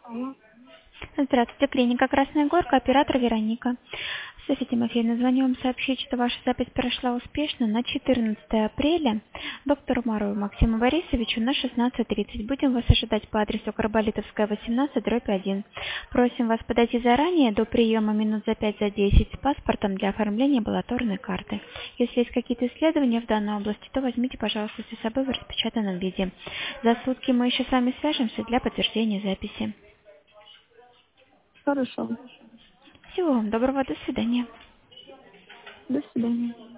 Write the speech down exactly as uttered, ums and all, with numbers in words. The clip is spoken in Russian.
Алло. Здравствуйте, клиника Красная Горка, оператор Вероника. Софья Тимофеевна, звоню вам сообщить, что ваша запись прошла успешно на четырнадцатое апреля доктору Марову Максиму Борисовичу на шестнадцать тридцать. Будем вас ожидать по адресу Карболитовская, восемнадцать, дробь один. Просим вас подойти заранее, до приема минут за пять-десять с паспортом для оформления амбулаторной карты. Если есть какие-то исследования в данной области, то возьмите, пожалуйста, с собой в распечатанном виде. За сутки мы еще с вами свяжемся для подтверждения записи. Хорошо. Всего вам доброго, до свидания. До свидания.